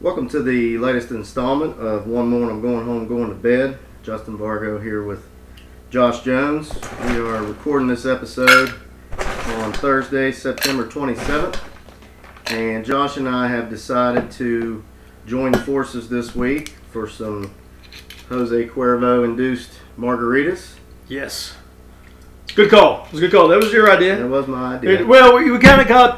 Welcome to the latest installment of One More I'm Going Home, Going to Bed. Justin Vargo here with Josh Jones. We are recording this episode on Thursday, September 27th. And Josh and I have decided to join forces this week for some Jose Cuervo-induced margaritas. Yes. Good call. It was a good call. That was your idea. That was my idea. We kind of got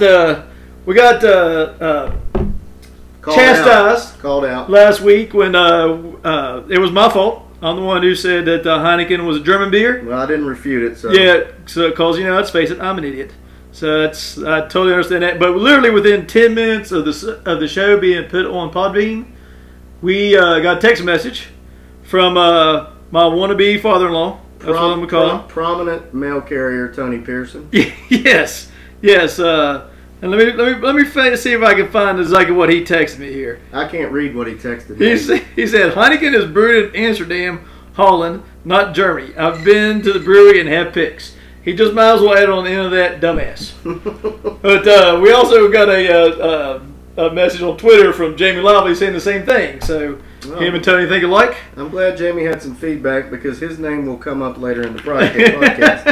chastised called out last week when it was my fault. I'm the one who said that Heineken was a German beer. Well, I didn't refute it. So Yeah, because let's face it, I'm an idiot. So I totally understand that. But literally within 10 minutes of the show being put on Podbean, we got a text message from my wannabe father-in-law. That's what I'm gonna call him. Prominent mail carrier Tony Pearson. Yes. And let me see if I can find exactly what he texted me here. I can't read what he texted me. He said, Heineken is brewed in Amsterdam, Holland, not Germany. I've been to the brewery and have picks. He just might as well add on the end of that, dumbass. But we also got a message on Twitter from Jamie Lively saying the same thing. So him and Tony think alike. I'm glad Jamie had some feedback because his name will come up later in the podcast.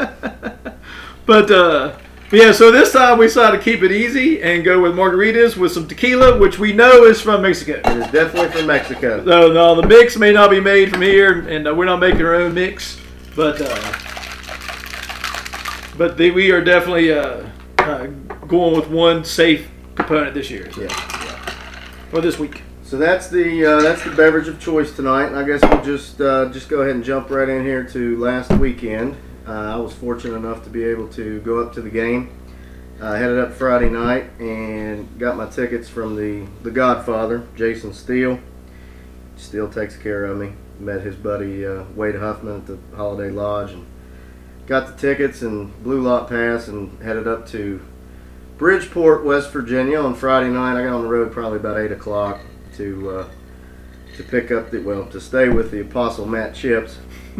But yeah, so this time we decided to keep it easy and go with margaritas with some tequila, which we know is from Mexico. It is definitely from Mexico. So no, the mix may not be made from here, and we're not making our own mix, but we are definitely going with one safe component this year. Yeah. Or this week. So that's the beverage of choice tonight. And I guess we'll just go ahead and jump right in here to last weekend. I was fortunate enough to be able to go up to the game. Headed up Friday night and got my tickets from the Godfather, Jason Steele. Steele takes care of me. Met his buddy Wade Huffman at the Holiday Lodge and got the tickets and blue lot pass and headed up to Bridgeport, West Virginia on Friday night. I got on the road probably about 8 o'clock to pick up to stay with the Apostle Matt Chips.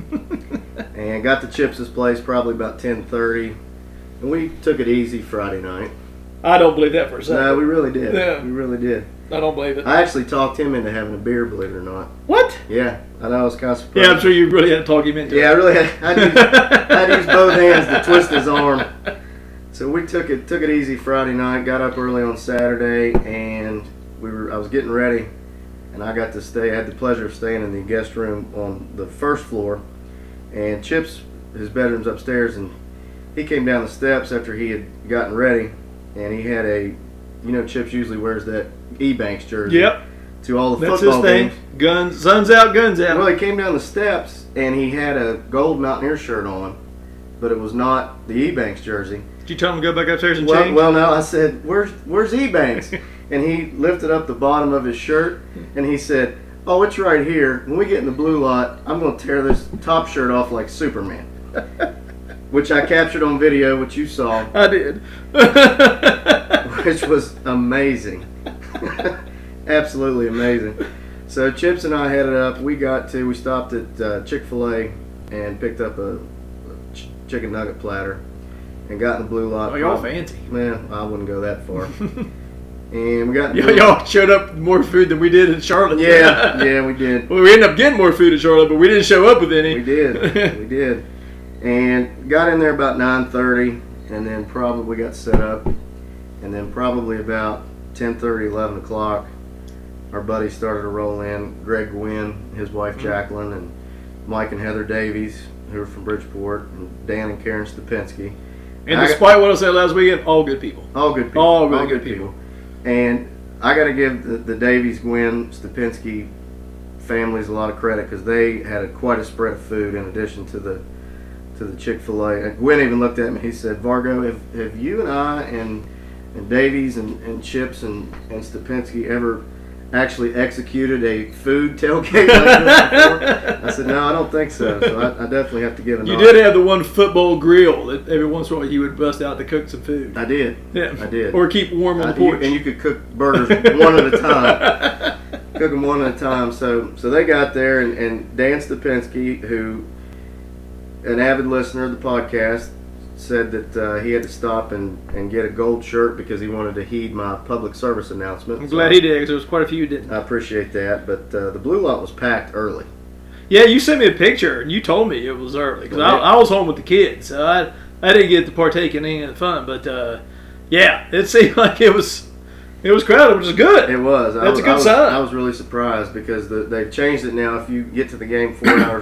And got to Chips' place probably about 10:30, and we took it easy Friday night. I don't believe that for a second. No, we really did. Yeah. We really did. I don't believe it. I actually talked him into having a beer, believe it or not. What? Yeah, I know. I was kind of surprised. Yeah, I'm sure you really had to talk him into it. Yeah, I really had. I had to use both hands to twist his arm. So we took it easy Friday night. Got up early on Saturday, and I was getting ready, and I got to stay. I had the pleasure of staying in the guest room on the first floor. And Chips, his bedroom's upstairs, and he came down the steps after he had gotten ready, and he had Chips usually wears that E-Banks jersey. Yep. To all the That's football his thing. games. Guns, sun's out, guns out. Well, he came down the steps, and he had a gold Mountaineer shirt on, but it was not the E-Banks jersey. Did you tell him to go back upstairs and change? Well, no, I said, where's E-Banks? And he lifted up the bottom of his shirt, and he said, oh, it's right here. When we get in the blue lot, I'm going to tear this top shirt off like Superman. Which I captured on video, which you saw. I did. Which was amazing. Absolutely amazing. So Chips and I headed up. We stopped at Chick-fil-A and picked up a chicken nugget platter and got in the blue lot. Oh, y'all fancy. Man, I wouldn't go that far. And we got y'all showed up with more food than we did in Charlotte. Yeah, we did. Well, we ended up getting more food in Charlotte, but we didn't show up with any. We did. And got in there about 9:30, and then probably got set up. And then probably about 10:30, 11 o'clock, our buddies started to roll in. Greg Gwynn, his wife Jacqueline, and Mike and Heather Davies, who are from Bridgeport, and Dan and Karen Stupinski. And despite what I said last weekend, all good people. All good people. All really good people. And I got to give the Davies, Gwynn, Stupinski families a lot of credit because they had quite a spread of food in addition to the Chick-fil-A. And Gwynn even looked at me. He said, "Vargo, have you and I and Davies and Chips and Stupinski ever actually executed a food tailgate like this before?" I said, "No, I don't think so." So I definitely have to give a nod. You did have the one football grill that every once in a while you would bust out to cook some food. I did. Yeah, I did. Or keep warm on the porch. And you could cook burgers one at a time. Cook them one at a time. So they got there, and Dan Stupinski, who an avid listener of the podcast, said that he had to stop and get a gold shirt because he wanted to heed my public service announcement. I'm glad he did, because there was quite a few who didn't. I appreciate that, but the blue lot was packed early. Yeah, you sent me a picture, and you told me it was early, because I was home with the kids, so I didn't get to partake in any of the fun, but yeah, it seemed like it was crowded, which is good. It was. That's a good sign. I was really surprised because they've changed it now. If you get to the game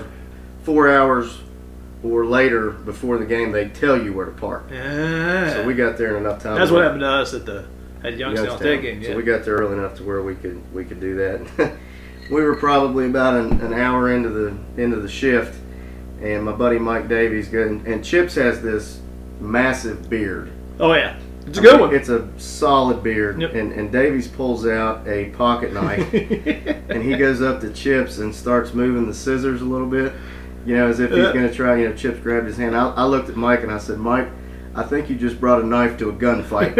4 hours or later before the game, they tell you where to park. Yeah. So we got there in enough time. That's what happened to us at Youngstown State game. Yeah. So we got there early enough to where we could do that. We were probably about an hour into the shift, and my buddy Mike Davies and Chips has this massive beard. Oh yeah, it's a good one. It's a solid beard, yep. and Davies pulls out a pocket knife, and he goes up to Chips and starts moving the scissors a little bit, as if he's going to try. Chips grabbed his hand. I looked at Mike and I said, Mike, I think you just brought a knife to a gunfight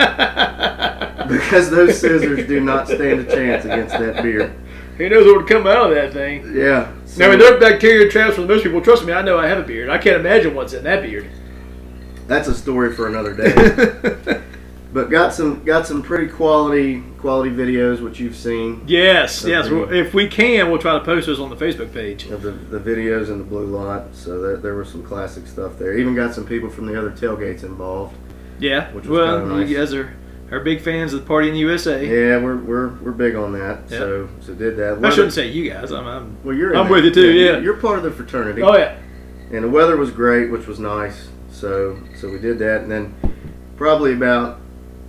because those scissors do not stand a chance against that beard. Who knows what would come out of that thing? Yeah. So, now, there are bacteria traps for most people. Trust me, I know I have a beard. I can't imagine what's in that beard. That's a story for another day. But got some pretty quality videos, which you've seen. Yes. If we can, we'll try to post those on the Facebook page. Of the videos in the blue lot. So there was some classic stuff there. Even got some people from the other tailgates involved. Yeah. Which was kind of nice. You guys are big fans of the Party in the USA. Yeah, we're big on that. Yep. So did that. I shouldn't say you guys. I'm with you too. Yeah. You're part of the fraternity. Oh yeah. And the weather was great, which was nice. So we did that, and then probably about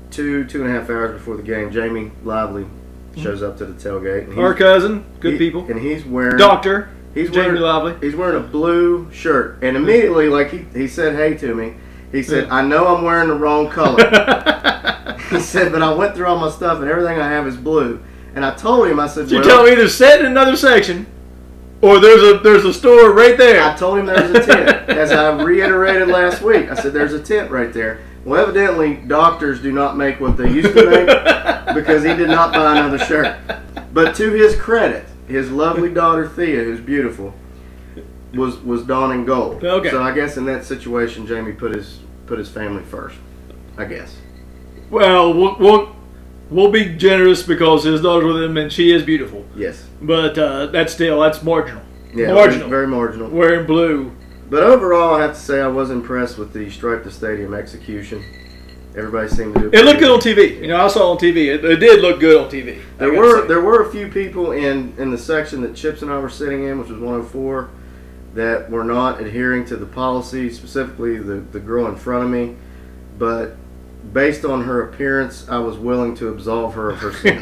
2.5 hours before the game, Jamie Lively shows up to the tailgate. And our cousin, good people. And he's wearing Doctor. Jamie Lively. He's wearing a blue shirt, and immediately, like he said, "Hey" to me. He said, "I know I'm wearing the wrong color." He said, "But I went through all my stuff, and everything I have is blue." And I told him, I said, "You tell me either set in another section, or there's a store right there." I told him there's a tent, as I reiterated last week. I said, "There's a tent right there." Well, evidently, doctors do not make what they used to make because he did not buy another shirt. But to his credit, his lovely daughter Thea, who's beautiful, was donning gold. Okay. So I guess in that situation, Jamie put his family first. I guess. Well, we'll be generous because his daughter's with him and she is beautiful. Yes. But that's marginal. Yeah, marginal. Very marginal. Wearing blue. But overall, I have to say I was impressed with the Stripe the Stadium execution. Everybody seemed to do it. Looked good on TV. I saw it on TV. It did look good on TV. There were a few people in the section that Chips and I were sitting in, which was 104, that were not adhering to the policy, specifically the girl in front of me. But based on her appearance, I was willing to absolve her of her sins.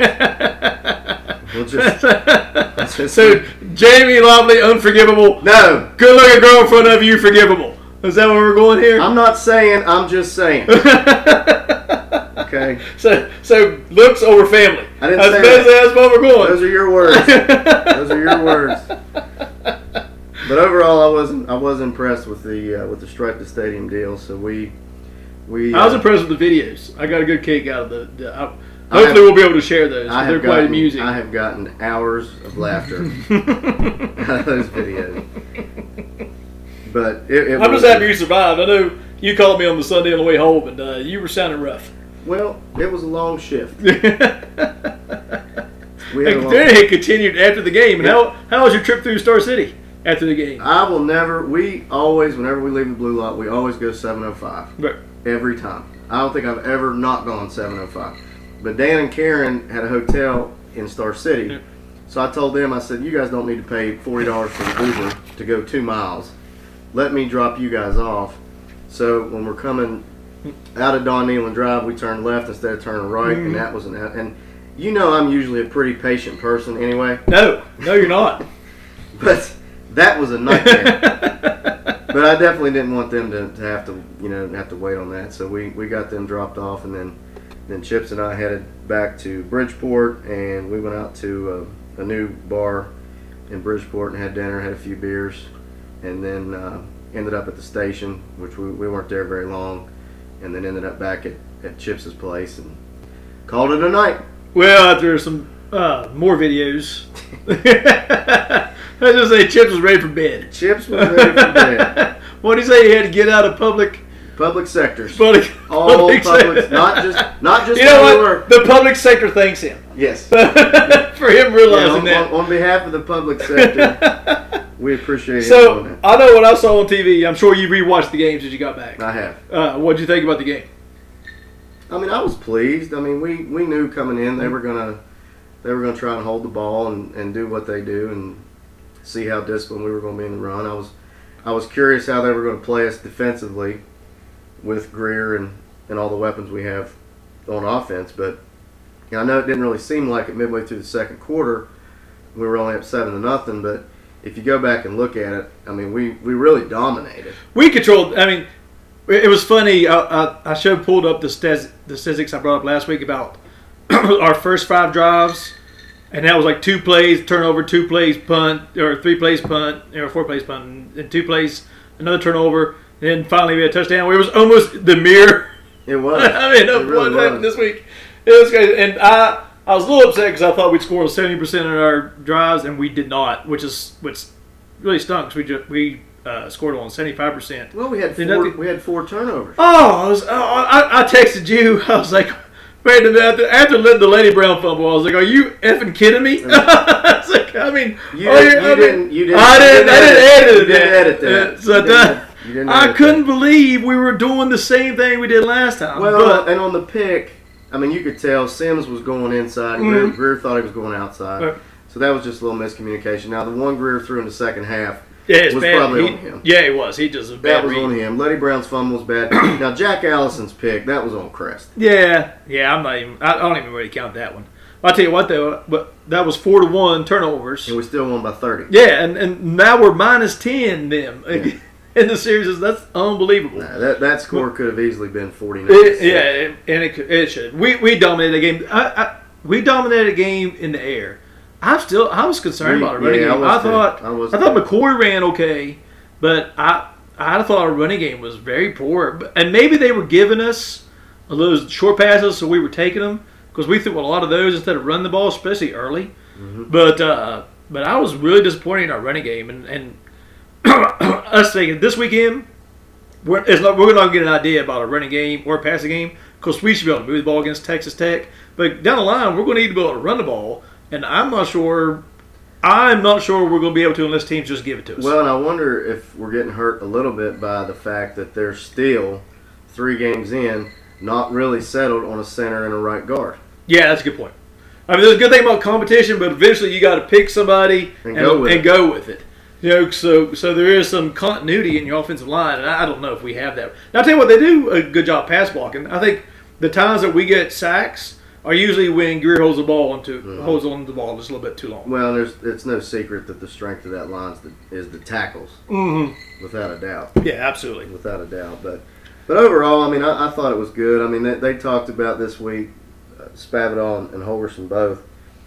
So, Jamie Lively, unforgivable. No. Good looking girl in front of you, forgivable. Is that where we're going here? I'm not saying, I'm just saying. Okay. So looks over family. I didn't say that. That's where we're going. Those are your words. Those are your words. But overall, I was impressed with the Stripe the Stadium deal. So we I was impressed with the videos. I got a good kick out of the hopefully we'll be able to share those. They're quite amusing. I have gotten hours of laughter out of those videos. But I'm just happy you survived. I know you called me on the Sunday on the way home, and you were sounding rough. Well, it was a long shift. It continued after the game. And how was your trip through Star City after the game? We always, whenever we leave the blue lot, we always go 705. Right. Every time. I don't think I've ever not gone 705. But Dan and Karen had a hotel in Star City. Yeah. So I told them, I said, you guys don't need to pay $40 for the Uber to go 2 miles. Let me drop you guys off. So when we're coming out of Don Nealon Drive, we turned left instead of turning right, and that was and I'm usually a pretty patient person anyway. No, you're not. But that was a nightmare. But I definitely didn't want them to have to wait on that. So we got them dropped off, and then Chips and I headed back to Bridgeport, and we went out to a new bar in Bridgeport and had dinner, had a few beers, and then ended up at the station, which we weren't there very long, and then ended up back at Chips's place and called it a night. Well, after some more videos, I just say Chips was ready for bed. Chips was ready for bed. What did he say? He had to get out of public Public sectors. All Public public, not just. You know where we what? work. The public sector thanks him. Yes. For him realizing that. On behalf of the public sector, we appreciate it. So, I know what I saw on TV. I'm sure you rewatched the games as you got back. I have. What'd you think about the game? I mean, I was pleased. I mean, we knew coming in they were gonna try and hold the ball and do what they do and see how disciplined we were going to be in the run. I was curious how they were going to play us defensively with Greer and all the weapons we have on offense. But I know it didn't really seem like it midway through the second quarter. We were only up 7-0. But if you go back and look at it, I mean, we really dominated. We controlled. I mean, it was funny. I pulled up the statistics I brought up last week about our first 5 drives. And that was like 2 plays, turnover, 2 plays, punt, or 3 plays, punt, or 4 plays, punt, and 2 plays, another turnover. And then finally we had a touchdown. It was almost the mirror. It was. I mean, of what happened this week. It was crazy. And I was a little upset because I thought we'd score 70% of our drives, and we did not, which really stunk. We scored on 75%. Well, we had 4 turnovers. I texted you. I was like, wait a minute. After the Lady Brown fumble, I was like, "Are you effing kidding me?" I was like, I mean, I didn't edit that. So I couldn't believe we were doing the same thing we did last time. Well, and on the pick, I mean, you could tell Sims was going inside. And Greer thought he was going outside. Right. So that was just a little miscommunication. Now, the one Greer threw in the second half was probably on him. Yeah, it was. He just was bad. That was on him. Letty Brown's fumble was bad. Now, Jack Allison's pick, that was on Crest. Yeah. I don't even really count that one. I'll tell you what, though, but that was 4-1 turnovers. And we still won by 30. Yeah, and now we're minus 10 them. Yeah. In the series. That's unbelievable. Nah, that score could have easily been 49. And it should. We dominated the game. We dominated a game in the air. I was concerned about our running game. I thought McCoy ran okay, but I thought our running game was very poor. And maybe they were giving us those short passes, so we were taking them because we threw a lot of those instead of running the ball, especially early. Mm-hmm. But I was really disappointed in our running game, and us thinking this weekend we're not going to get an idea about a running game or a passing game because we should be able to move the ball against Texas Tech. But down the line, we're going to need to be able to run the ball. And I'm not sure we're going to be able to unless teams just give it to us. Well, and I wonder if we're getting hurt a little bit by the fact that they're still 3 games in, not really settled on a center and a right guard. Yeah, that's a good point. I mean, there's a good thing about competition, but eventually you got to pick somebody and go with it. You know, so there is some continuity in your offensive line, and I don't know if we have that. Now, I'll tell you what, they do a good job pass blocking. I think the times that we get sacks are usually when Greer holds the ball holds on to the ball just a little bit too long. Well, it's no secret that the strength of that line is the tackles, without a doubt. Yeah, absolutely, without a doubt. But overall, I mean, I thought it was good. I mean, they talked about this week, Spavital and Holgorsen both,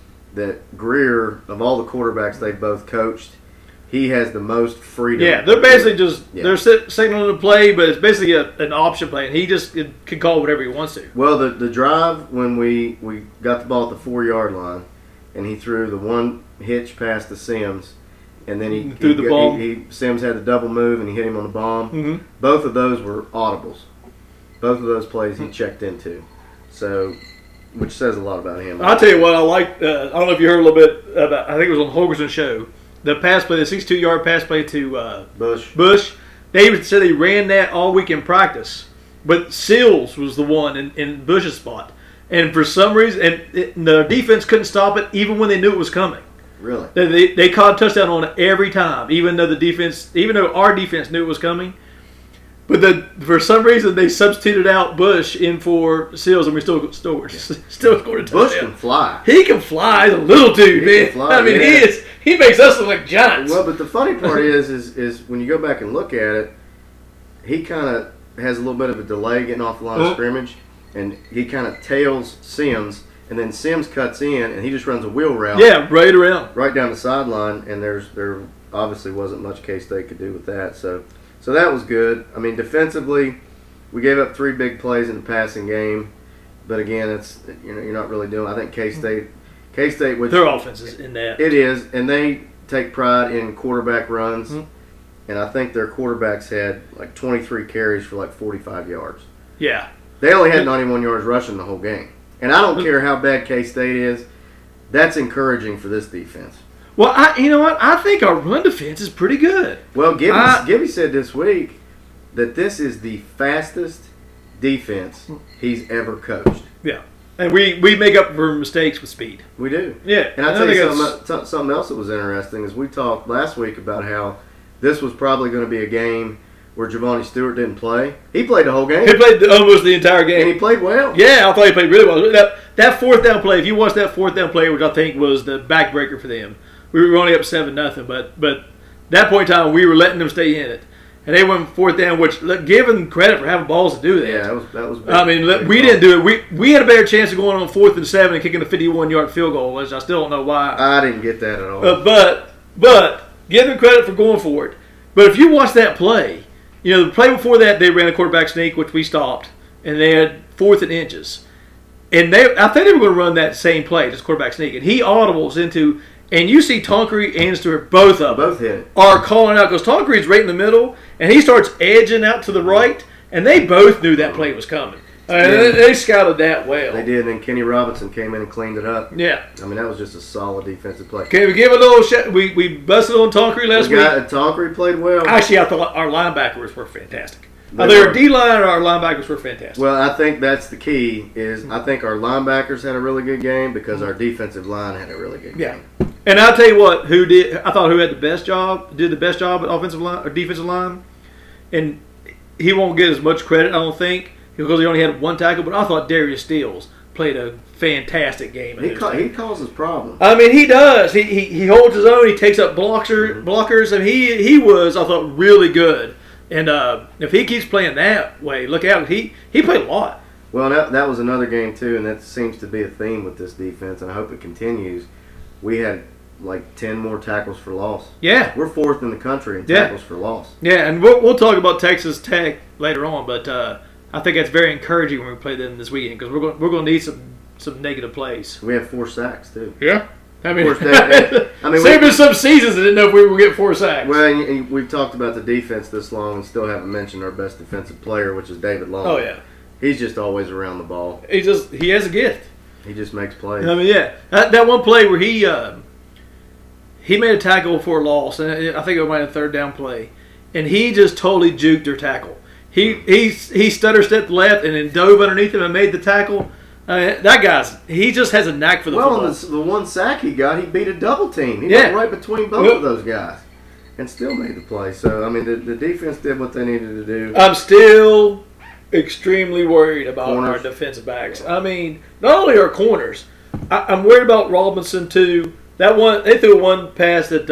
that Greer, of all the quarterbacks they've both coached, he has the most freedom. Yeah, they're basically they're signaling the play, but it's basically an option play, and he just can call whatever he wants to. Well, the drive when we got the ball at the 4-yard line, and he threw the one hitch pass to Sims, and then he threw the bomb. Sims had the double move, and he hit him on the bomb. Mm-hmm. Both of those were audibles. Both of those plays he checked into, so which says a lot about him. I'll tell you what I liked. I don't know if you heard a little bit about. I think it was on Holgorsen's show. The pass play, the 62-yard pass play to Bush. David said he ran that all week in practice, but Seals was the one in Bush's spot, and for some reason, the defense couldn't stop it even when they knew it was coming. Really? They caught a touchdown on it every time, even though our defense knew it was coming. But for some reason, they substituted out Bush in for Seals, and we still scored a touchdown. Bush can fly. He can fly. He's a little dude, man. I mean, he makes us look like giants. Well, but the funny part is when you go back and look at it, he kind of has a little bit of a delay getting off the line of scrimmage, and he kind of tails Sims, and then Sims cuts in, and he just runs a wheel route. Yeah, right around. Right down the sideline, and there obviously wasn't much K-State could do with that, so that was good. I mean, defensively, we gave up 3 big plays in the passing game, but again, it's you're not really doing. I think K-State, which their offense is in that. It is, and they take pride in quarterback runs. and I think their quarterbacks had like 23 carries for like 45 yards. Yeah. They only had 91 yards rushing the whole game. And I don't care how bad K-State is. That's encouraging for this defense. Well, you know what? I think our run defense is pretty good. Well, Gibby said this week that this is the fastest defense he's ever coached. Yeah. And we make up for mistakes with speed. We do. Yeah. And I'll tell you something else that was interesting is we talked last week about how this was probably going to be a game where Giovanni Stewart didn't play. He played the whole game. He played almost the entire game. And he played well. Yeah, I thought he played really well. That fourth down play, if you watch that fourth down play, which I think was the backbreaker for them, we were only up 7-0, but that point in time, we were letting them stay in it. And they went fourth down, which, give them credit for having balls to do that. Yeah, that was big. I mean, we didn't do it. We had a better chance of going on 4th and 7 and kicking a 51-yard field goal, which I still don't know why. I didn't get that at all. But give them credit for going for it. But if you watch that play, the play before that, they ran a quarterback sneak, which we stopped, and they had 4th and inches. And I think they were going to run that same play, just quarterback sneak. And he audibles into, and you see Tonkery and Stewart, both of them are calling out because Tonkery's right in the middle, and he starts edging out to the right, and they both knew that play was coming. They scouted that well. They did, and then Kenny Robinson came in and cleaned it up. Yeah. I mean, that was just a solid defensive play. Okay, we give a little shot. We busted on Tonkery last week. Tonkery played well. Actually, I thought our linebackers were fantastic. Either our D-line or our linebackers were fantastic. Well, I think that's the key is I think our linebackers had a really good game because our defensive line had a really good game. And I'll tell you what, I thought who had the best job, did the best job at offensive line or defensive line, and he won't get as much credit, I don't think, because he only had one tackle, but I thought Darius Steele played a fantastic game. He causes problems. I mean, he does. He holds his own. He takes up blockers, and he was, I thought, really good. And if he keeps playing that way, look out. He played a lot. Well, that was another game, too, and that seems to be a theme with this defense, and I hope it continues. We had like 10 more tackles for loss. Yeah. We're 4th in the country in tackles for loss. Yeah, and we'll talk about Texas Tech later on, but I think that's very encouraging when we play them this weekend because we're going to need some negative plays. We have 4 sacks, too. Yeah. I mean, there's been some seasons that didn't know if we were getting 4 sacks. Well, and we've talked about the defense this long and still haven't mentioned our best defensive player, which is David Long. Oh, yeah. He's just always around the ball. He has a gift. He just makes plays. I mean, yeah. That one play where he made a tackle for a loss, and I think it might have been a 3rd down play, and he just totally juked their tackle. He stutter stepped left and then dove underneath him and made the tackle. That he just has a knack for the football. Well, the one sack he got, he beat a double team. He went right between both of those guys and still made the play. So, I mean, the defense did what they needed to do. I'm still extremely worried about our defensive backs. I mean, not only our corners, I'm worried about Robinson too. That one, they threw one pass that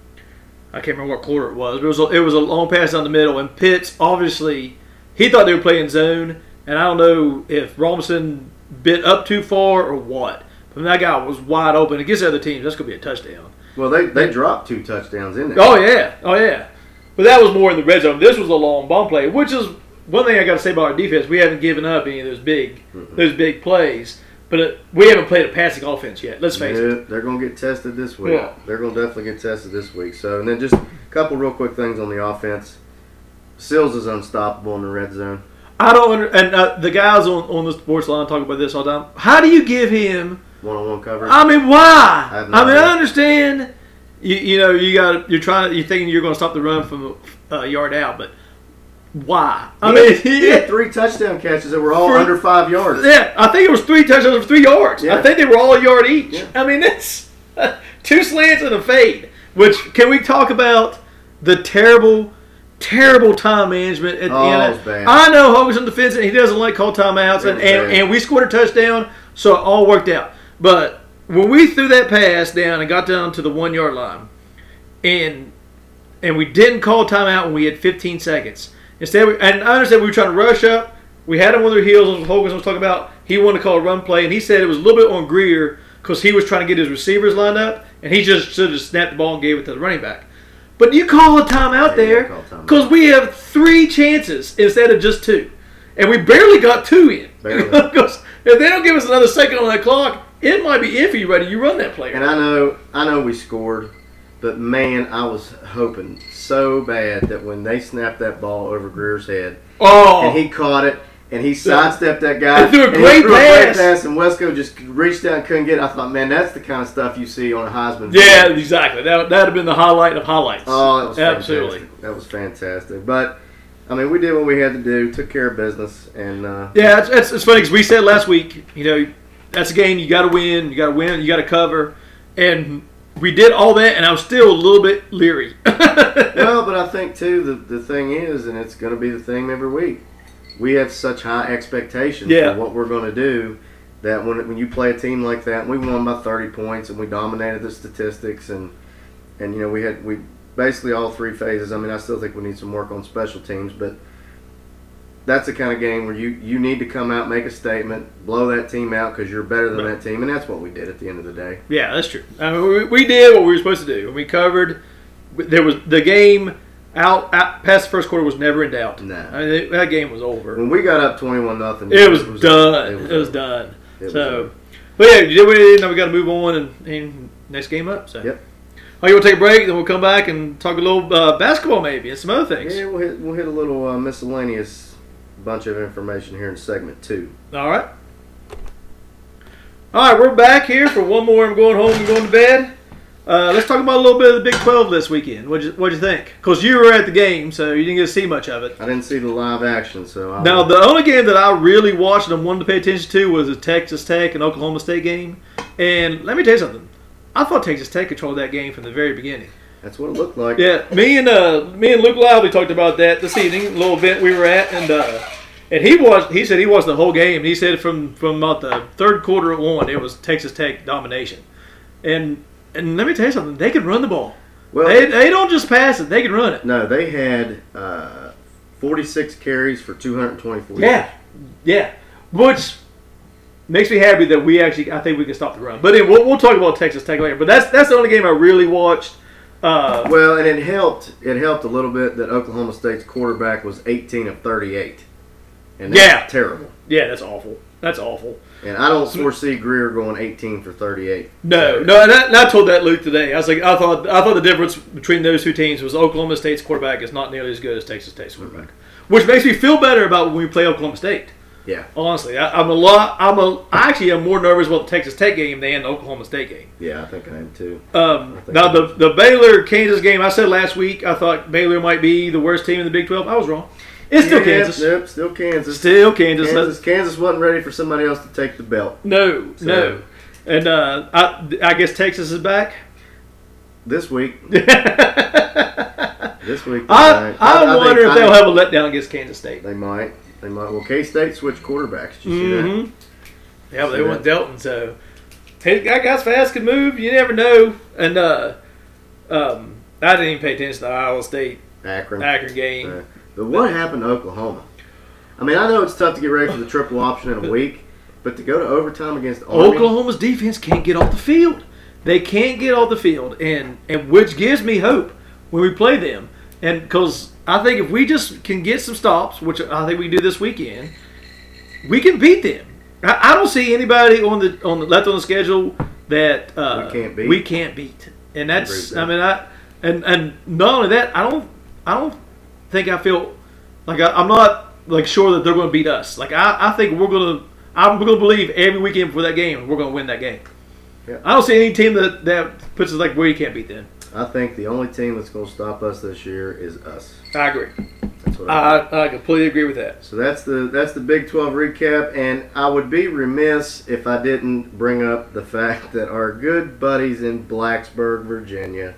I can't remember what quarter it was. But it was a long pass down the middle, and Pitts obviously he thought they were playing zone, and I don't know if Robinson bit up too far or what. But that guy was wide open. Against the other teams, that's going to be a touchdown. Well, they dropped 2 touchdowns in there. Oh yeah. But that was more in the red zone. This was a long bomb play, which is one thing I got to say about our defense. We haven't given up any of those big plays. But we haven't played a passing offense yet. Let's face it. They're going to get tested this week. Yeah. They're going to definitely get tested this week. So, and then just a couple real quick things on the offense. Sills is unstoppable in the red zone. I don't and the guys on the sports line talk about this all the time. How do you give him one-on-one coverage? I mean, why? I understand. You're thinking you're going to stop the run from a yard out, but why? He had 3 touchdown catches that were all under 5 yards. Yeah, I think it was 3 touchdowns for 3 yards. Yeah. I think they were all a yard each. Yeah. I mean, it's 2 slants and a fade. Which, can we talk about the terrible time management at the end? It's bad. I know Hogan's on defense and he doesn't like call timeouts, and we scored a touchdown, so it all worked out. But when we threw that pass down and got down to the 1 yard line, and we didn't call timeout when we had 15 seconds. Instead, and I understand we were trying to rush up. We had them on their heels, as Hogan was talking about. He wanted to call a run play, and he said it was a little bit on Greer because he was trying to get his receivers lined up, and he just should have snapped the ball and gave it to the running back. But you call a timeout there because we have 3 chances instead of just 2. And we barely got 2 in. Because if they don't give us another second on that clock, it might be iffy whether you run that play. And I know we scored, But man, I was hoping so bad that when they snapped that ball over Greer's head, and he caught it, and he sidestepped that guy, and threw a great pass, and Wesco just reached out and couldn't get it. I thought, man, that's the kind of stuff you see on a Heisman. Yeah, exactly. That'd have been the highlight of highlights. Oh, it was absolutely. Fantastic. That was fantastic. But I mean, we did what we had to do, took care of business, and yeah, it's funny because we said last week, that's a game you got to win, you got to cover, and we did all that, and I was still a little bit leery. Well, but I think too the thing is, and it's going to be the thing every week. We have such high expectations for what we're going to do that when you play a team like that, and we won by 30 points, and we dominated the statistics, and we basically all three phases. I mean, I still think we need some work on special teams, but that's the kind of game where you need to come out, make a statement, blow that team out because you're better than that team, and that's what we did at the end of the day. Yeah, that's true. I mean, we did what we were supposed to do. We covered. There was the game out past the first quarter was never in doubt. Nah. I mean, that game was over. When we got up 21-0, it was done. It was done. But yeah, now we got to move on and next game up. So. Yep. Oh, you want to take a break? Then we'll come back and talk a little basketball maybe and some other things. Yeah, we'll hit a little miscellaneous bunch of information here in segment 2. All right, we're back here for one more. I'm going home and going to bed. Let's talk about a little bit of the Big 12 this weekend. What'd you think? Because you were at the game, so you didn't get to see much of it. I didn't see the live action, so now the only game that I really watched and wanted to pay attention to was the Texas Tech and Oklahoma State game. And let me tell you something. I thought Texas Tech controlled that game from the very beginning. That's what it looked like. Yeah, me and Luke Lively talked about that this evening, a little event we were at, and he said he watched the whole game. He said from about the third quarter on, it was Texas Tech domination. And let me tell you something, they can run the ball. Well, they don't just pass it, they can run it. No, they had 46 carries for 224 yards. Yeah, which makes me happy that I think we can stop the run. But anyway, we'll talk about Texas Tech later. But that's the only game I really watched. Well, and it helped a little bit that Oklahoma State's quarterback was 18 of 38. And that's terrible. Yeah, that's awful. That's awful. And I don't foresee Greer going 18 for 38. No. And I told that Luke today. I was like, I thought the difference between those two teams was Oklahoma State's quarterback is not nearly as good as Texas State's quarterback, which makes me feel better about when we play Oklahoma State. Yeah. Honestly, I actually am more nervous about the Texas Tech game than the Oklahoma State game. Yeah, I think I am too. Now the Baylor-Kansas game, I said last week I thought Baylor might be the worst team in the Big 12. I was wrong. It's still Kansas. Yep, still Kansas. Still Kansas. Kansas wasn't ready for somebody else to take the belt. No. And I guess Texas is back this week. I wonder if they'll have a letdown against Kansas State. They might. Well, K-State switched quarterbacks. Did you see that? Yeah, but they went Delton, so hey, guys fast can move. You never know. And I didn't even pay attention to the Iowa State Akron game. But what happened to Oklahoma? I mean, I know it's tough to get ready for the triple option in a week, but to go to overtime against Army, Oklahoma's defense can't get off the field. They can't get off the field, and which gives me hope when we play them. And because I think if we just can get some stops, which I think we can do this weekend, we can beat them. I don't see anybody on the left on the schedule that we can't beat. And that's and not only that, I don't think I feel like I'm not like sure that they're going to beat us. Like I think I'm going to believe every weekend before that game we're going to win that game. Yeah. I don't see any team that puts us like where you can't beat them. I think the only team that's going to stop us this year is us. I agree. That's what I completely agree with that. So that's the Big 12 recap, and I would be remiss if I didn't bring up the fact that our good buddies in Blacksburg, Virginia,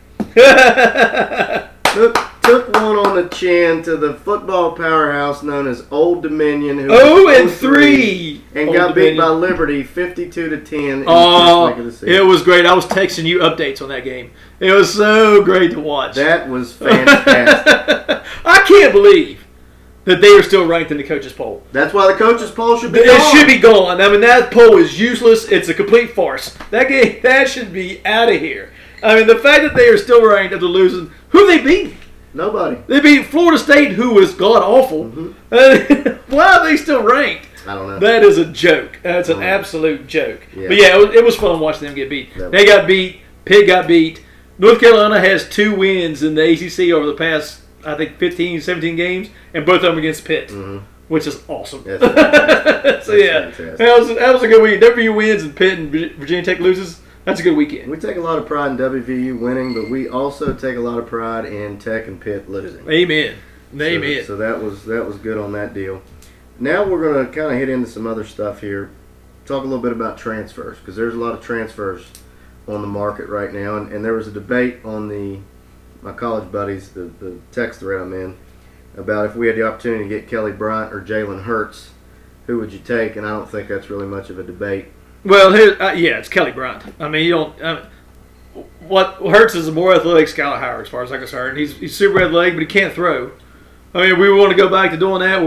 took one on the chin to the football powerhouse known as Old Dominion, who 0-3 and got beat by Liberty 52-10 in the first leg of the season. It was great. I was texting you updates on that game. It was so great to watch. That was fantastic. I can't believe that they are still ranked in the coaches' poll. That's why the coaches' poll should be gone. It should be gone. I mean, that poll is useless. It's a complete farce. That should be out of here. I mean, the fact that they are still ranked after losing, who they beat? Nobody. They beat Florida State, who was god awful. Mm-hmm. Why are they still ranked? I don't know. That is a joke. That's an absolute joke. Yeah. But yeah, it was fun watching them get beat. They got beat. Pitt got beat. North Carolina has 2 wins in the ACC over the past, I think, 15, 17 games, and both of them against Pitt, which is awesome. That's so, that was a good weekend. WVU wins and Pitt and Virginia Tech loses. That's a good weekend. We take a lot of pride in WVU winning, but we also take a lot of pride in Tech and Pitt losing. Amen. Amen. So that was good on that deal. Now we're going to kind of hit into some other stuff here. Talk a little bit about transfers, because there's a lot of transfers on the market right now. And there was a debate on my college buddies, the text thread I'm in, about if we had the opportunity to get Kelly Bryant or Jalen Hurts, who would you take? And I don't think that's really much of a debate. Well, it's Kelly Bryant. I mean, you don't. What Hurts is a more athletic Skylar Howard, as far as I'm concerned. He's super athletic, but he can't throw. I mean, we want to go back to doing that.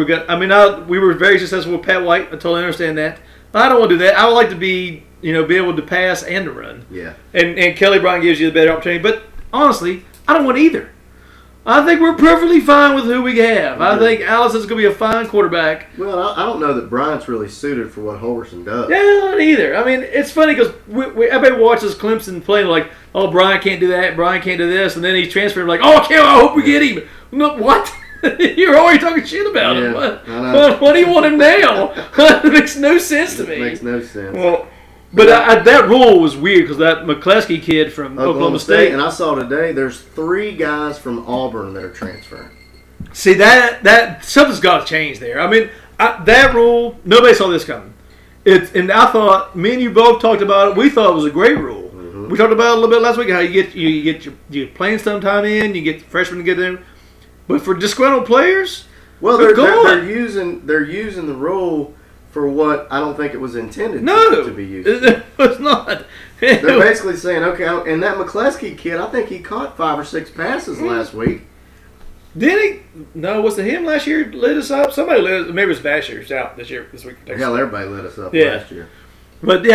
We were very successful with Pat White. I totally understand that. I don't want to do that. I would like to be able to pass and to run. Yeah. And Kelly Bryant gives you the better opportunity. But honestly, I don't want either. I think we're perfectly fine with who we have. I think Allison's going to be a fine quarterback. Well, I don't know that Bryant's really suited for what Holgorsen does. Yeah, not either. I mean, it's funny because everybody watches Clemson play like, oh, Bryant can't do that, Bryant can't do this, and then he's transferred like, oh, I hope we get him. No, what? You're already talking shit about him. What do you want him now? It makes no sense to me. It makes no sense. Well, but that rule was weird because that McCleskey kid from Oklahoma State. And I saw today there's 3 guys from Auburn that are transferring. See, that something's got to change there. I mean, that rule, nobody saw this coming. And I thought, me and you both talked about it. We thought it was a great rule. Mm-hmm. We talked about it a little bit last week, how you get your playing some time in, you get the freshmen to get in. But for disgruntled players, well, they're using the rule for what I don't think it was intended to be used. It's not. They're basically saying, okay, and that McCleskey kid, I think he caught 5 or 6 passes last week. Did he? No, was it him last year lit us up? Somebody lit us. Maybe it was Vasher's out this week. Hell, everybody lit us up last year. But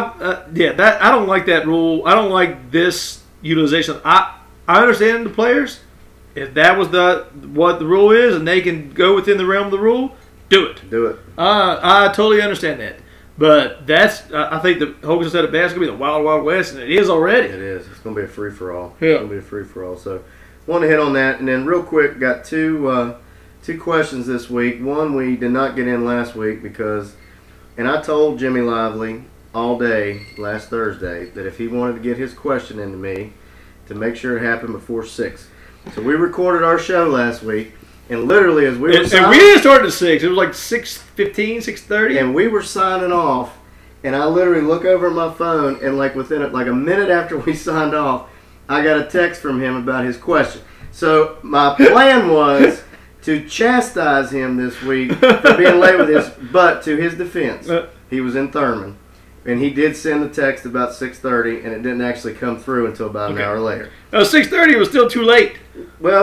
I don't like that rule. I don't like this utilization. I understand the players. If that was what the rule is, and they can go within the realm of the rule, do it. Do it. I totally understand that. But I think the Holgorsen said it best. It's going to be the Wild Wild West, and it is already. It is. It's going to be a free-for-all. Yeah. It's going to be a free-for-all. So, want to hit on that. And then real quick, got two questions this week. One we did not get in last week and I told Jimmy Lively all day last Thursday that if he wanted to get his question into me, to make sure it happened before 6. So we recorded our show last week, and literally as we were signing, and we didn't start at 6. It was like 6:15, 6:30. And we were signing off, and I literally look over at my phone, and within a minute after we signed off, I got a text from him about his question. So my plan was to chastise him this week for being late with this, but to his defense, he was in Thurman. And he did send the text about 6:30, and it didn't actually come through until about an hour later. 6:30 was still too late. Well,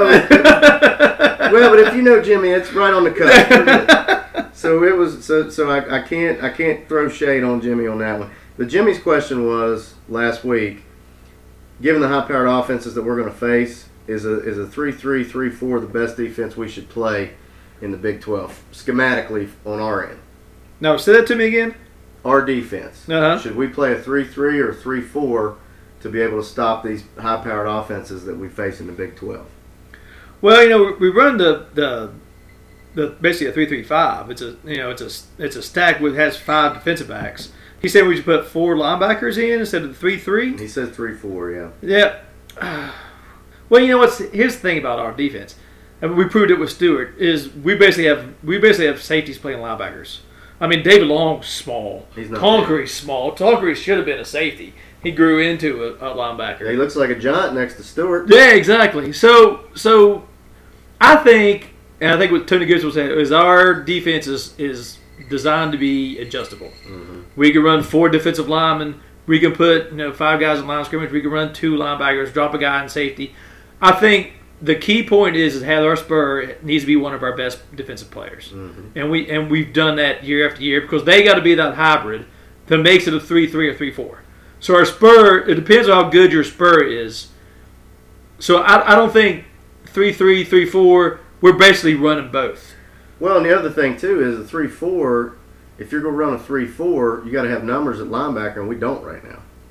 but if you know Jimmy, it's right on the cusp. So it was. So I can't throw shade on Jimmy on that one. But Jimmy's question was last week: given the high-powered offenses that we're going to face, is a 3-3, 3-4 the best defense we should play in the Big 12 schematically on our end? No, say that to me again. Our defense. Uh-huh. Should we play a 3-3 or 3-4 to be able to stop these high-powered offenses that we face in the Big 12? Well, we run the basically a 3-3-5. It's a stack that has 5 defensive backs. He said we should put 4 linebackers in instead of the 3-3. He said 3-4, yeah. Yeah. Well, here's the thing about our defense, and we proved it with Stewart, is we basically have safeties playing linebackers. I mean, David Long's small. Conkery's small. Conkery should have been a safety. He grew into a linebacker. Yeah, he looks like a giant next to Stewart. Yeah, exactly. So I think what Tony Gibbs was saying is our defense is designed to be adjustable. Mm-hmm. We can run 4 defensive linemen. We can put 5 guys in line of scrimmage. We can run 2 linebackers, drop a guy in safety. I think the key point is Heather Spur needs to be one of our best defensive players, mm-hmm. and we've done that year after year because they got to be that hybrid that makes it a 3-3 or 3-4. So our Spur, it depends on how good your Spur is. So I don't think 3-3, 3-4. We're basically running both. Well, and the other thing too is a 3-4. If you're going to run a 3-4, you got to have numbers at linebacker, and we don't right now.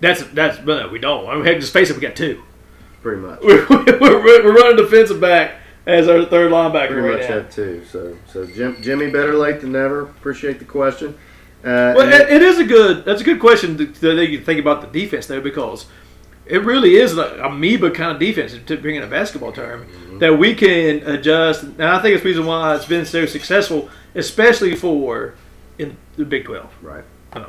But no, we don't. I mean, heck, just face it, we got two. Pretty much. We're running defensive back as our third linebacker Pretty right much now. have two. So Jimmy, better late than never. Appreciate the question. Well, that's a good question that you think about the defense though, because it really is like amoeba kind of defense to bring in a basketball term that we can adjust. And I think it's the reason why it's been so successful, especially in the Big 12. Right. Oh.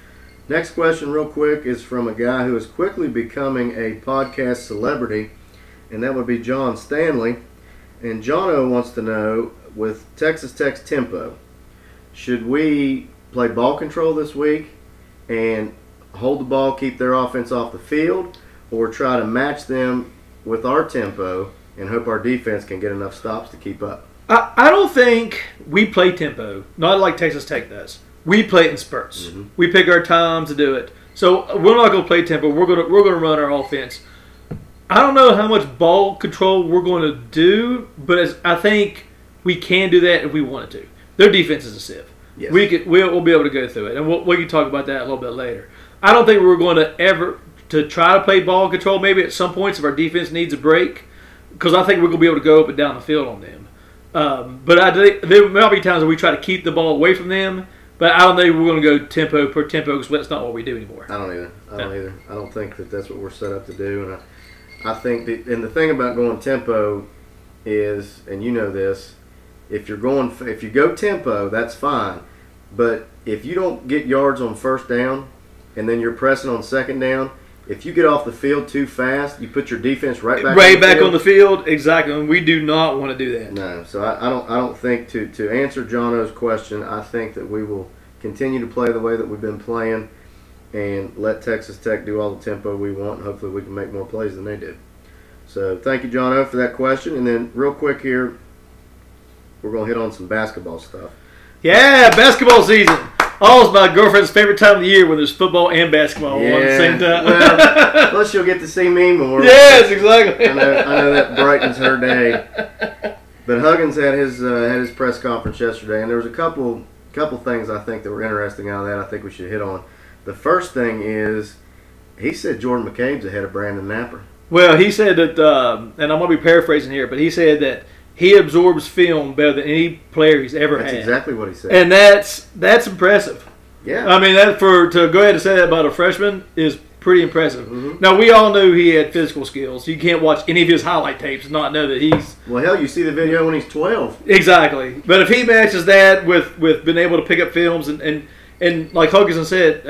Next question, real quick, is from a guy who is quickly becoming a podcast celebrity, and that would be John Stanley. And Jono wants to know, with Texas Tech's tempo, should we play ball control this week and hold the ball, keep their offense off the field, or try to match them with our tempo and hope our defense can get enough stops to keep up? I don't think we play tempo, not like Texas Tech does. We play it in spurts. Mm-hmm. We pick our times to do it. So we're not going to play tempo. We're going to run our offense. I don't know how much ball control we're going to do, but I think we can do that if we wanted to. Their defense is a sieve. Yes. We'll be able to go through it, and we can talk about that a little bit later. I don't think we're going to ever to try to play ball control. Maybe at some points if our defense needs a break, because I think we're going to be able to go up and down the field on them. But there might be times where we try to keep the ball away from them. But I don't think we're going to go tempo per tempo because that's not what we do anymore. I don't either. I don't think that's what we're set up to do. And I think and the thing about going tempo is, and you know this, if you go tempo, that's fine. But if you don't get yards on first down and then you're pressing on second down, if you get off the field too fast, you put your defense right back on the field. Exactly, and we do not want to do that. No, so I don't think to answer Jono's question, I think that we will continue to play the way that we've been playing and let Texas Tech do all the tempo we want. And hopefully we can make more plays than they did. So thank you, Jono, for that question. And then real quick here, we're going to hit on some basketball stuff. Yeah, basketball season. Oh, it's my girlfriend's favorite time of the year when there's football and basketball on at the same time. Well, plus you'll get to see me more. Yes, exactly. I know that brightens her day. But Huggins had his press conference yesterday, and there was a couple things I think that were interesting out of that I think we should hit on. The first thing is he said Jordan McCabe's ahead of Brandon Napper. Well, he said that, and I'm going to be paraphrasing here, but he said that he absorbs film better than any player he's ever had. That's exactly what he said. And that's impressive. Yeah. I mean, to go ahead and say that about a freshman is pretty impressive. Mm-hmm. Now, we all knew he had physical skills. You can't watch any of his highlight tapes and not know that he's... Well, hell, you see the video when he's 12. Exactly. But if he matches that with being able to pick up films and like Huggins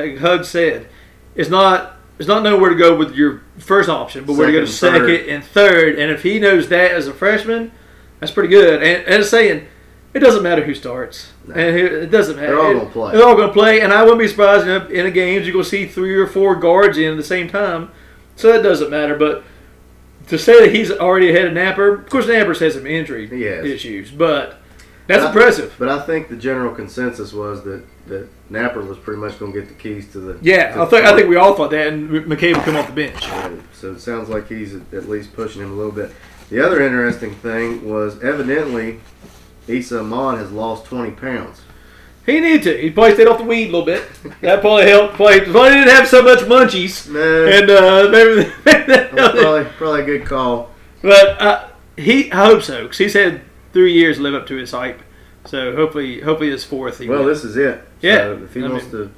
said, it's not knowing where to go with your first option, but where to go to second and third. And if he knows that as a freshman, that's pretty good. And it's saying it doesn't matter who starts. No. And it doesn't matter. They're all going to play. They're all going to play. And I wouldn't be surprised in a game you're going to see 3 or 4 guards in at the same time. So that doesn't matter. But to say that he's already ahead of Napper, of course Napper's had some injury issues, but that's impressive. But I think the general consensus was that Napper was pretty much going to get the keys to the. Yeah, I think we all thought that, and McCabe would come off the bench. So it sounds like he's at least pushing him a little bit. The other interesting thing was evidently Issa Ahmad has lost 20 pounds. He needed to. He probably stayed off the weed a little bit. That probably helped. Probably didn't have so much munchies. No. And maybe that's probably a good call. But I hope so, because he's had 3 years to live up to his hype. So hopefully this fourth. This is it. Yeah. So if he wants to.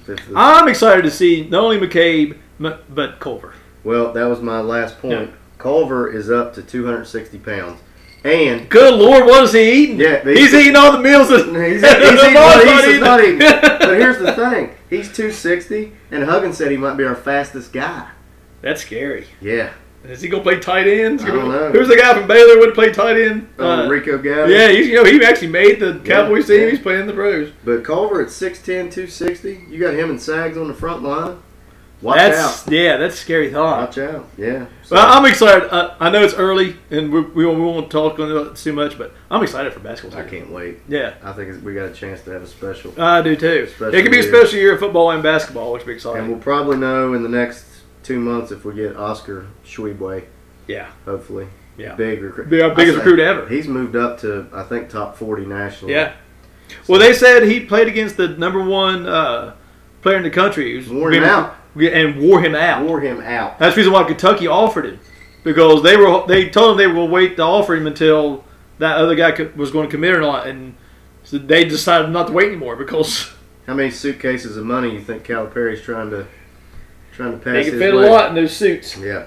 I'm excited to see not only McCabe but Culver. Well, that was my last point. Yeah. Culver is up to 260 pounds. And good Lord, what is he eating? Yeah, he's eating all the meals that he's eating what he's not eating. But here's the thing: he's 260, and Huggins said he might be our fastest guy. That's scary. Yeah. Is he gonna play tight end? I don't know. Who's the guy from Baylor who would play tight end? Rico Gathers. Yeah, he actually made the Cowboys team. He's playing the pros. But Culver at 6'10", 260, you got him and Sags on the front line. Watch out. Yeah, that's a scary thought. Watch out. Yeah. So. Well, I'm excited. I know it's early, and we won't talk on it too much, but I'm excited for basketball. I can't wait. Yeah. I think we got a chance to have a special. I do too. It could be a special year of football and basketball, which will be exciting. And we'll probably know in the next 2 months if we get Oscar Schwebwe. Yeah. Hopefully. Yeah. Big recruit. Be our biggest recruit ever. He's moved up to, I think, top 40 nationally. Yeah. So. Well, they said he played against the number 1 player in the country. Wore him out. and wore him out. Wore him out. That's the reason why Kentucky offered him, because they told him they were going to wait to offer him until that other guy was going to commit or not, and so they decided not to wait anymore because How many suitcases of money you think Calipari's trying to pass they his can fit way? a lot in those suits. Yeah.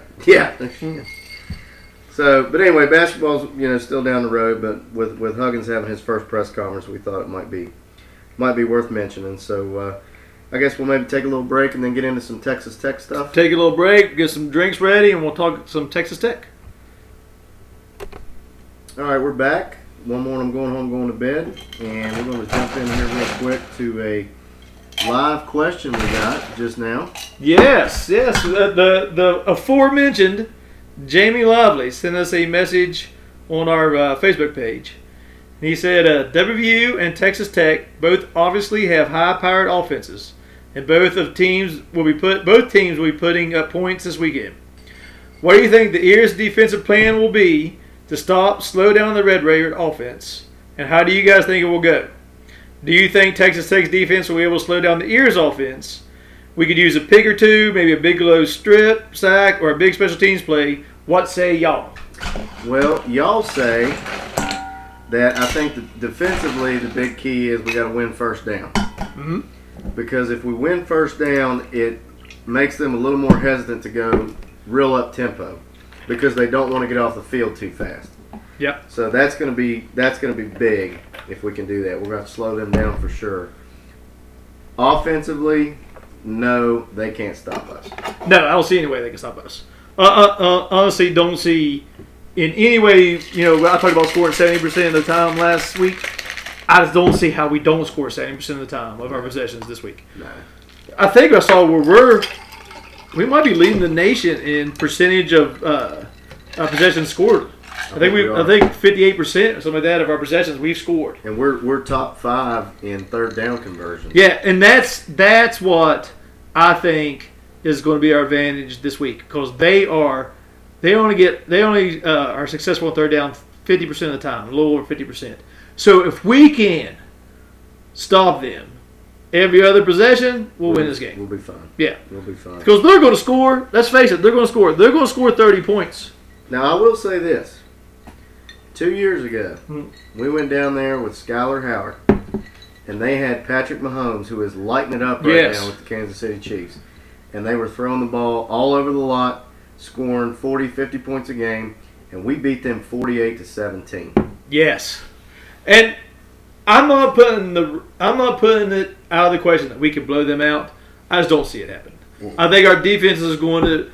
So, but anyway, basketball's still down the road, but with Huggins having his first press conference, we thought it might be worth mentioning. So, I guess we'll maybe take a little break and then get into some Texas Tech stuff. Take a little break, get some drinks ready, and we'll talk some Texas Tech. All right, we're back. One more, I'm going home, going to bed, and we're going to jump in here real quick to a live question we got just now. Yes. The aforementioned Jamie Lively sent us a message on our Facebook page. He said, WVU and Texas Tech both obviously have high-powered offenses, and both teams will be putting up points this weekend. What do you think the Ears' defensive plan will be to slow down the Red Raider offense, and how do you guys think it will go? Do you think Texas Tech's defense will be able to slow down the Ears' offense? We could use a pick or two, maybe a big low strip, sack, or a big special teams play. What say y'all? Well, y'all say that I think defensively the big key is we got to win first down. Mm-hmm. Because if we win first down, it makes them a little more hesitant to go real up tempo because they don't want to get off the field too fast. Yep. So that's going to be big if we can do that. We're going to have to slow them down for sure. Offensively, no, they can't stop us. No, I don't see any way they can stop us. Honestly, don't see in any way. I talked about scoring 70% of the time last week. I just don't see how we don't score 70% of the time of our possessions this week. No. I think I saw where we might be leading the nation in percentage of possessions scored. I think 58% or something like that of our possessions we've scored. And we're top 5 in third down conversions. Yeah, and that's what I think is going to be our advantage this week because they only are successful on third down 50% of the time, a little over 50%. So if we can stop them every other possession, we'll win this game. We'll be fine. Yeah, we'll be fine because they're going to score. Let's face it, they're going to score. They're going to score 30 points. Now I will say this: 2 years ago, we went down there with Skylar Howard, and they had Patrick Mahomes, who is lighting it up right now with the Kansas City Chiefs. And they were throwing the ball all over the lot, scoring 40, 50 points a game, and we beat them 48-17. Yes. And I'm not putting it out of the question that we can blow them out. I just don't see it happen. I think our defense is going to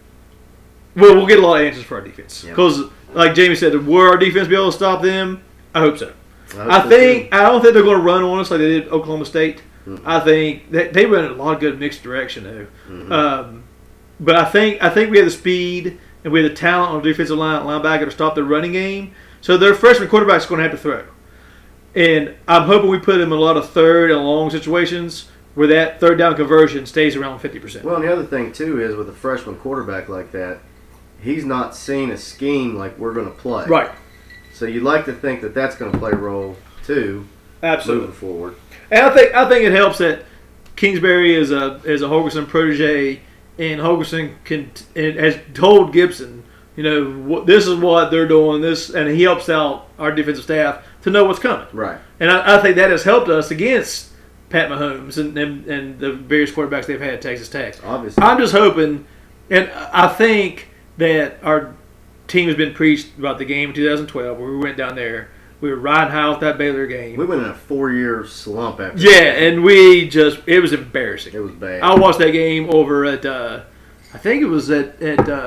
we'll get a lot of answers for our defense. Because like Jamie said, will our defense be able to stop them? I hope so. I don't think they're going to run on us like they did Oklahoma State. Mm-hmm. I think they run in a lot of good mixed direction though. Mm-hmm. But I think we have the speed and we have the talent on the defensive line, linebacker to stop the running game. So their freshman quarterback's going to have to throw. And I'm hoping we put him in a lot of third and long situations where that third down conversion stays around 50%. Well, and the other thing, too, is with a freshman quarterback like that, he's not seen a scheme like we're going to play. Right. So you'd like to think that that's going to play a role, too, absolutely, moving forward. And I think it helps that Kingsbury is a Holgorsen protege, and Holgorsen has told Gibson, this is what they're doing, and he helps out our defensive staff to know what's coming. Right. And I think that has helped us against Pat Mahomes and the various quarterbacks they've had at Texas Tech. Obviously. I'm just hoping, and I think that our team has been preached about the game in 2012 where we went down there. We were riding high with that Baylor game. We went in a 4-year slump after that. And it was embarrassing. It was bad. I watched that game over at, I think it was at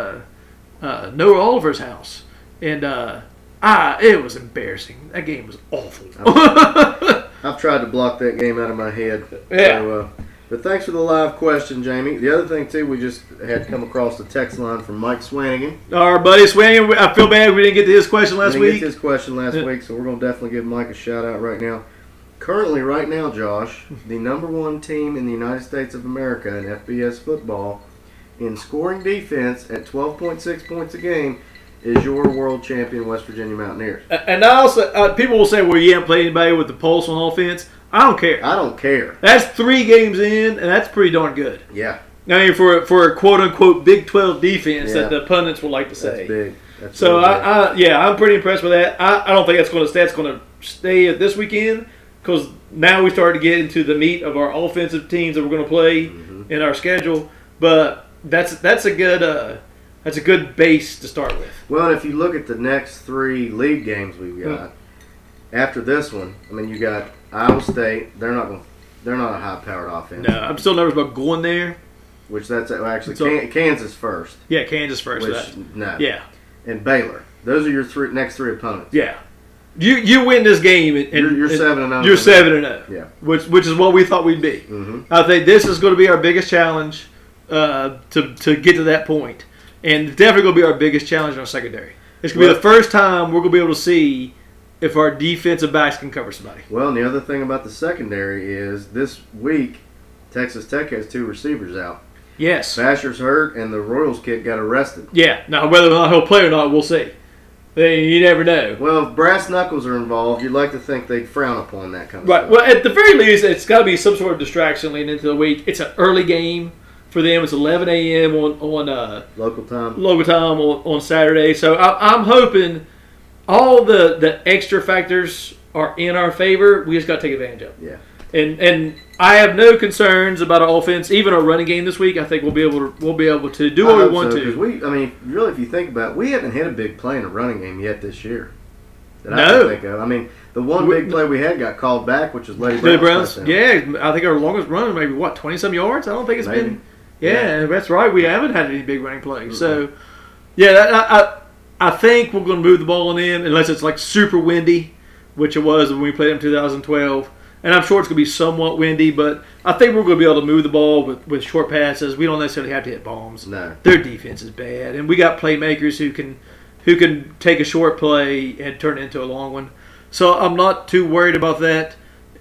Noah Oliver's house. And it was embarrassing. That game was awful. I've tried to block that game out of my head. Yeah. So, but thanks for the live question, Jamie. The other thing, too, we just had come across the text line from Mike Swanigan. Our buddy Swanigan, I feel bad we didn't get to his question last week. We didn't get to his question last week, so we're going to definitely give Mike a shout-out right now. Currently, right now, Josh, the number one team in the United States of America in FBS football in scoring defense at 12.6 points a game is your world champion West Virginia Mountaineers. And I also, people will say, well, you haven't played anybody with the pulse on offense. I don't care. I don't care. That's 3 games in, and that's pretty darn good. Yeah. I mean, for a quote unquote Big 12 defense Yeah. that the pundits would like to say. That's big. That's So really big. I'm pretty impressed with that. I don't think that's going to stay this weekend because now we started to get into the meat of our offensive teams that we're going to play in our schedule. But that's a good base to start with. Well, and if you look at the next 3 league games we've got, after this one, I mean, you got Iowa State. They're not a high-powered offense. No, I'm still nervous about going there. Which that's actually So- Kansas first. Yeah, Kansas first. Which no. Yeah, And Baylor. Those are your next 3 opponents. yeah. You win this game, and You're 7-0. You're 7-0. Yeah. Which is what we thought we'd be. Mm-hmm. I think this is going to be our biggest challenge to get to that point, and definitely going to be our biggest challenge in our secondary. It's going to be the first time we're going to be able to see if our defensive backs can cover somebody. Well, and the other thing about the secondary is this week, Texas Tech has 2 receivers out. Yes. Basher's hurt, and the Royals kid got arrested. Yeah. Now, whether or not he'll play or not, we'll see. You never know. Well, if brass knuckles are involved, you'd like to think they'd frown upon that kind of Right. stuff. Well, at the very least, it's got to be some sort of distraction leading into the week. It's an early game for them. It's 11 a.m. on Local time. local time on Saturday. So I'm hoping all the extra factors are in our favor. We just got to take advantage of them. Yeah. And I have no concerns about our offense, even our running game this week. I think we'll be able to do what we want to. Because really, if you think about it, we haven't hit a big play in a running game yet this year. That I No. can think of. I mean, the one big play we had got called back, which was Lady The Brown's Browns, touchdown. yeah, I think our longest run maybe 20-some yards. I don't think it's Maybe. been. Yeah, that's right. We haven't had any big running plays. So, yeah, I think we're going to move the ball in unless it's like super windy, which it was when we played in 2012. And I'm sure it's going to be somewhat windy, but I think we're going to be able to move the ball with short passes. We don't necessarily have to hit bombs. No. Their defense is bad, and we got playmakers who can take a short play and turn it into a long one. So I'm not too worried about that.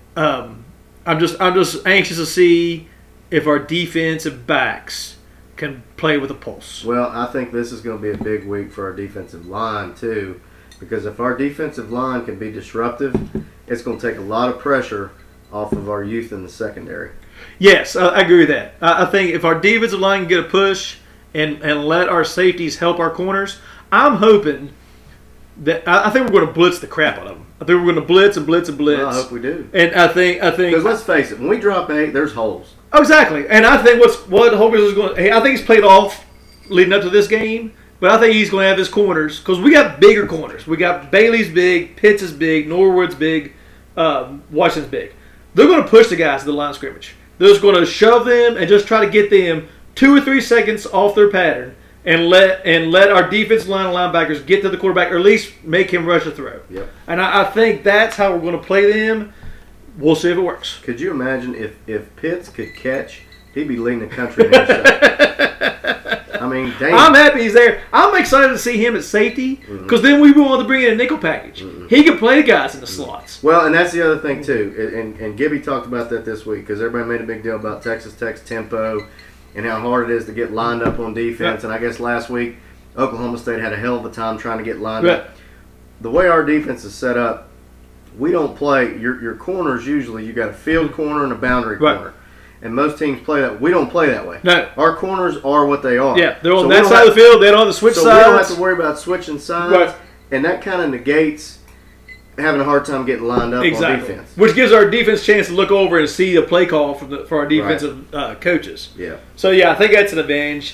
I'm just anxious to see if our defensive backs can play with a pulse. Well, I think this is going to be a big week for our defensive line, too, because if our defensive line can be disruptive, it's going to take a lot of pressure off of our youth in the secondary. Yes, I agree with that. I think if our defensive line can get a push and let our safeties help our corners, I'm hoping that I think we're going to blitz the crap out of them. I think we're going to blitz and blitz and blitz. Well, I hope we do. And I think Because let's face it, when we drop 8, there's holes. Oh, exactly. And I think what Hogan is going to – I think he's played off leading up to this game, but I think he's going to have his corners because we got bigger corners. We got Bailey's big, Pitts is big, Norwood's big, Washington's big. They're going to push the guys to the line of scrimmage. They're just going to shove them and just try to get them 2 or 3 seconds off their pattern and let our defensive line and linebackers get to the quarterback or at least make him rush a throw. Yep. And I think that's how we're going to play them. We'll see if it works. Could you imagine if Pitts could catch, he'd be leading the country in interception. I mean, damn. I'm happy he's there. I'm excited to see him at safety because then we will want to bring in a nickel package. He can play the guys in the slots. Well, and that's the other thing, too. And Gibby talked about that this week because everybody made a big deal about Texas Tech's tempo and how hard it is to get lined up on defense. And I guess last week, Oklahoma State had a hell of a time trying to get lined up. The way our defense is set up, we don't play your corners. Usually, you got a field corner and a boundary corner, and most teams play that. We don't play that way. No, our corners are what they are. Yeah, they're on that side of the field. They don't have to switch sides. So we don't have to worry about switching sides, and that kind of negates having a hard time getting lined up on defense. Which gives our defense a chance to look over and see a play call for our defensive coaches. Yeah. So yeah, I think that's an advantage.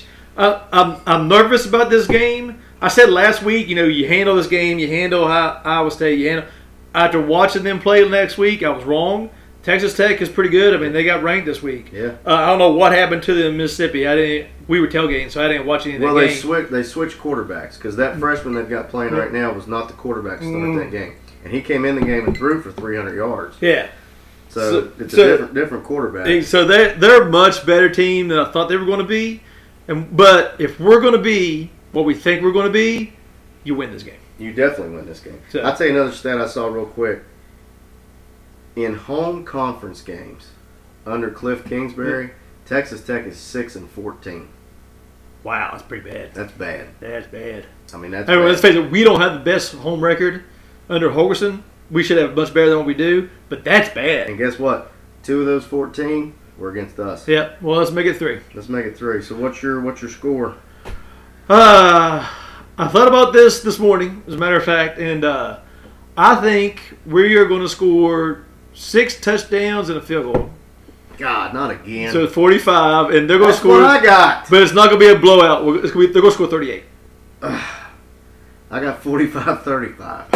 I'm nervous about this game. I said last week, you handle this game, you handle Iowa State, After watching them play next week, I was wrong. Texas Tech is pretty good. I mean, they got ranked this week. Yeah. I don't know what happened to them in Mississippi. We were tailgating, so I didn't watch any of that game. Well, they switched quarterbacks because that freshman they've got playing right now was not the quarterback to start that game, and he came in the game and threw for 300 yards. Yeah. So it's a different quarterback. So they're a much better team than I thought they were going to be. But if we're going to be what we think we're going to be, you win this game. You definitely win this game. So, I'll tell you another stat I saw real quick. In home conference games under Cliff Kingsbury, Texas Tech is 6-14. Wow, that's pretty bad. That's bad. That's bad. I mean, that's bad. Let's face it, we don't have the best home record under Holgorsen. We should have much better than what we do, but that's bad. And guess what? 2 of those 14 were against us. Yep. Well, let's make it 3. Let's make it 3. So what's your score? I thought about this morning, as a matter of fact, and I think we are going to score 6 touchdowns and a field goal. God, not again. So it's 45, and they're going to That's score. what I got. But it's not going to be a blowout. They're going to score 38. I got 45-35.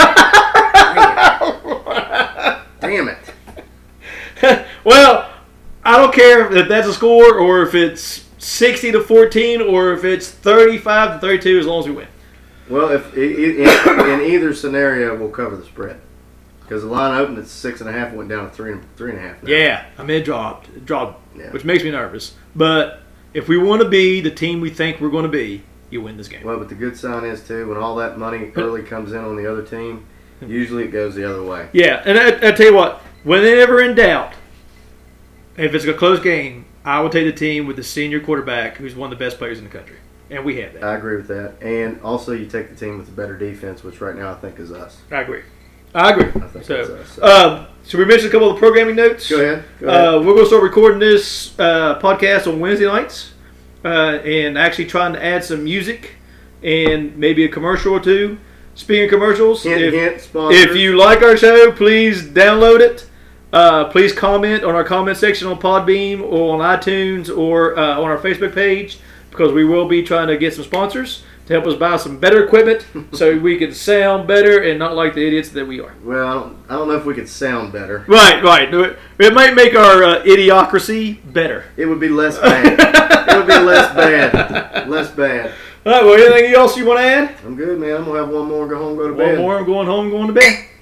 Damn it. Well, I don't care if that's a score or if it's 60-14 or if it's 35-32, as long as we win. Well, if in either scenario, we'll cover the spread. Because the line opened at 6.5, went down to 3.5. now. Yeah, I mean, it dropped, Yeah. which makes me nervous. But if we want to be the team we think we're going to be, you win this game. Well, but the good sign is, too, when all that money early comes in on the other team, usually it goes the other way. Yeah, and I tell you what, whenever in doubt, if it's a close game, I will take the team with the senior quarterback who's one of the best players in the country. And we have that. I agree with that. And also, you take the team with the better defense, which right now I think is us. I agree. I think that's us. So we mentioned a couple of the programming notes. Go ahead. We're going to start recording this podcast on Wednesday nights and actually trying to add some music and maybe a commercial or two. Speaking of commercials, hint, sponsors. if you like our show, please download it. Please comment on our comment section on Podbeam or on iTunes or on our Facebook page, because we will be trying to get some sponsors to help us buy some better equipment so we can sound better and not like the idiots that we are. Well, I don't know if we could sound better. Right. It might make our idiocracy better. It would be less bad. It would be less bad. Less bad. All right, well, anything else you want to add? I'm good, man. I'm going to have one more, go home, go to One bed. more, I'm going home, going to bed.